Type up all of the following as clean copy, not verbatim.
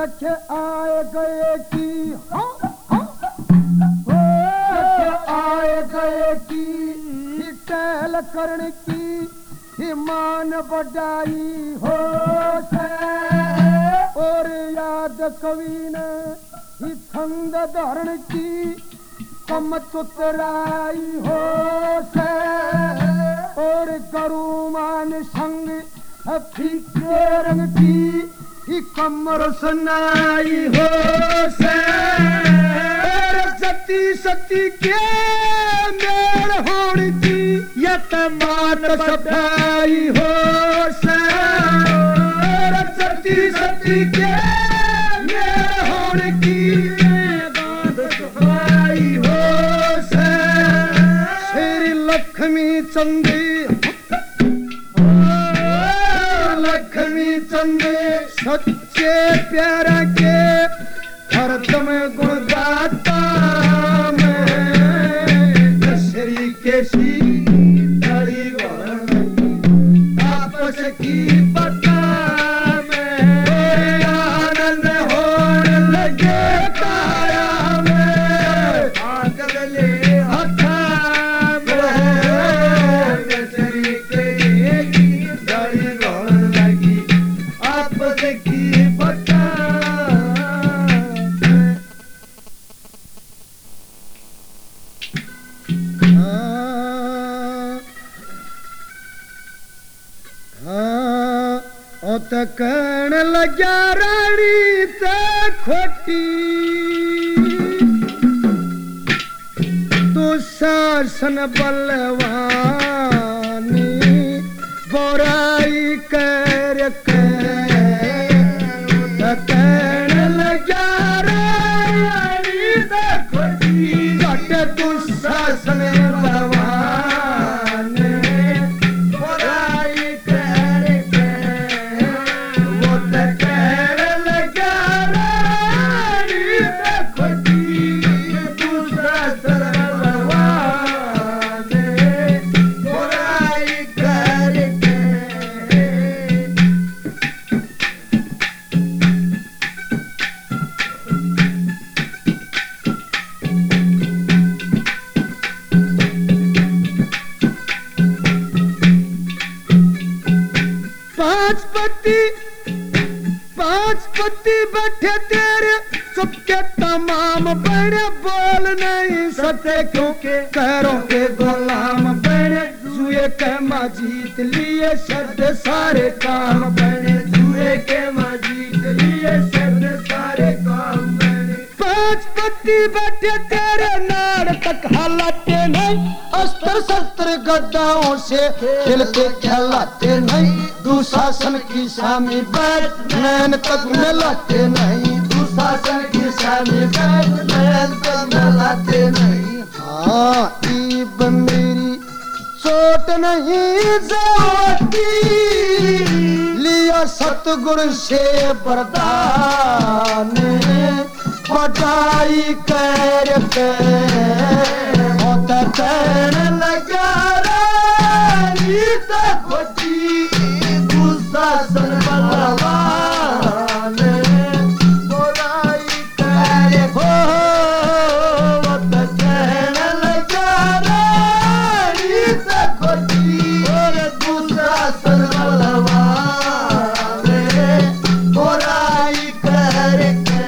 जख आए गए की आए गए की टहल करण की ईमान बढ़ाई हो से और याद कवि ने छंद धरण की कम चुतराई हो से और गरुमान संग फीके रंग की कमर सुनाई हो से और सती सती के मेल होड़ की यतमान सफाई हो से और सती सती के मेल होड़ की सफाई हो से श्री लक्ष्मी चंदी लक्ष्मी चंदे सच्चे प्यारा के हरदम गुण गाता मैं श्री केसी धड़ी आपस की पता में आनंद होने लगे काया में आकर ले हथा में श्री केसी धड़ी की पता कण लग्या रानी ते खोटी तू शासन बलवानी बुराई कर कण लग्या रानी ते खोटी जट तू शासन बलवानी बुराई कर वो कण लग्या रानी ते खोटी तू शासन बलवानी बुराई कर पांच पति बैठे तेरे चुपके तमाम बड़े बोल नहीं सकते क्योंकि पैरों के गुलाम बने जुए के माँ जीत लिए शब्द सारे काम बने जुए के माँ जीत लिए शब्द सारे काम बने पांच पति बैठे तेरे नाड़ तक हालाते नहीं अस्त्र शस्त्र गद्दाओं से खेलते खिलाते नहीं दुशासन की सामी बैठ नैन तक मिलाते नहीं दुशासन की सामी बैठ नैन तक मिलाते नहीं हाँ ईब मेरी चोट नहीं जाती लिया सतगुरु से वरदान बधाई करके होता कण लगा रानी तक खोटी दुशासन बलवान बुराई करे हो होता कण लगा रानी तक खोटी और दुशासन बलवान बुराई करे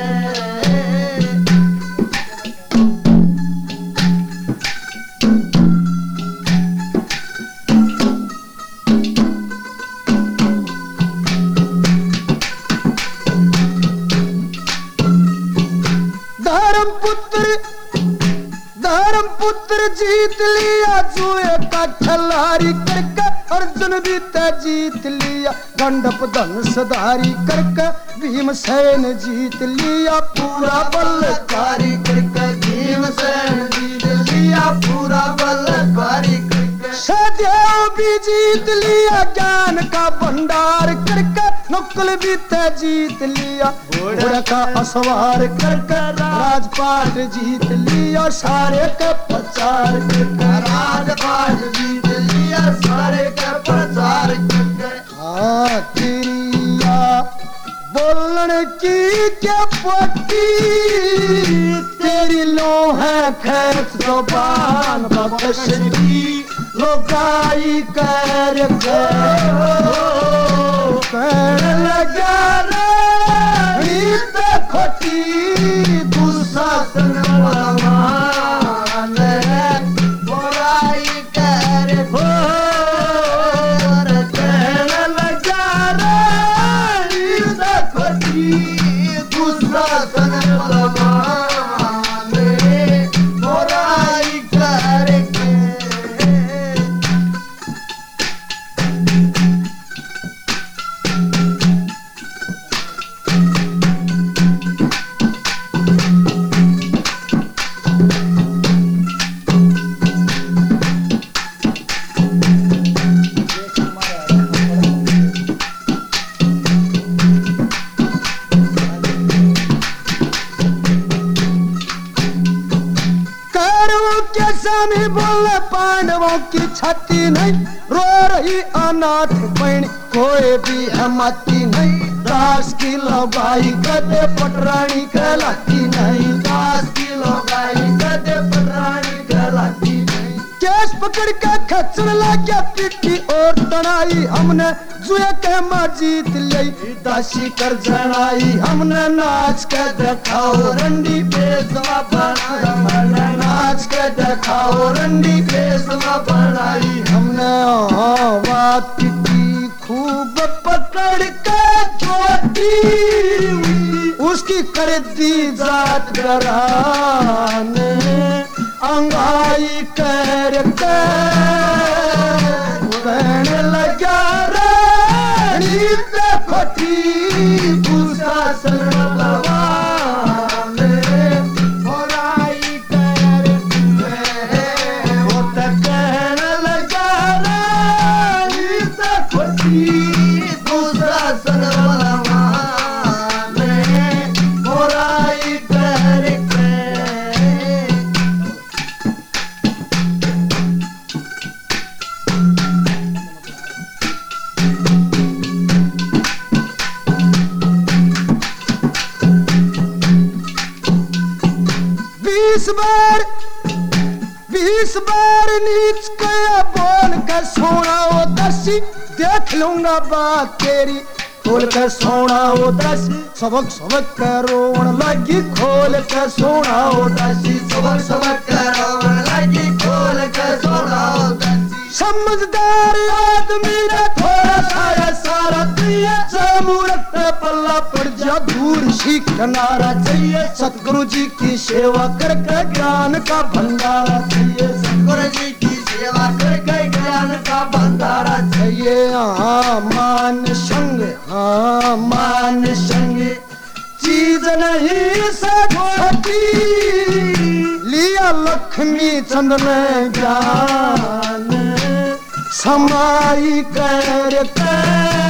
धर्मपुत्र जीत लिया जुए का खिलाड़ी करके अर्जुन भी ते जीत लिया गंडप धनुषधारी करके भीमसेन जीत लिया पूरा बलकारी करके भीमसेन जीत लिया पूरा बलकारी करके सदैव भी जीत लिया ज्ञान का भंडार करके नकुल भी ते जीत लिया घोड़े का असवार करके राजपाट जीत लिया सारे का प्रचार करके राजपाट जीत लिया सारे का प्रचार करके हाँ तेरिया बोलने की के पोती तेरी लो है खेत जुबान बकशती लोगाई कर लगा रीत खोटी दूसरा सनमान बुराई कर लगा रीत खोटी दूसरा सनमान बुराई करके स्वामी बोले पांडवों की छाती नहीं रो रही अनाथ बहन कोई भी हिम्मती नहीं दास की लोगाई कदे पटरानी कहलाती नहीं दास की लोगाई कदे पटरानी कहलाती नहीं केस पकड़ के खचन लगे पीठी और तनाई हमने जुए के मार जीत ली दासी कर जनाई हमने नाच के दिखाओ रंडी बेसवा बनाई नाच के दिखाओ रंडी बेसवा बनाई हमने बात पीटी खूब पकड़ के चोटी उसकी कर दी जात कराने अंगाई कर कहने लगा रीत खोटी दूसरा सलवान बुराई कर वो कहने लगा रीत खोटी दूसरा सलवान बुराई करके बीस बार नीच कया बोल कर सोना वो दसी देख लूंगा बात तेरी खोल कर सोना वो दसी सबक सबक कर रोन लगी खोल कर सोना वो दसी सबक सबक कर रोन लगी खोल कर सोना वो दसी समझदार आदमी ने थोड़ा सा सारा दिया मूर्ख पल्ला पड़ जा दूर सीखनारा चाहिए सतगुरु जी की सेवा करके ज्ञान का भंडारा चाहिए सतगुरु जी की सेवा करके ज्ञान का भंडारा चाहिए मान संग चीज नहीं सकती लिया लक्ष्मी चंद ने ज्ञान समाई कर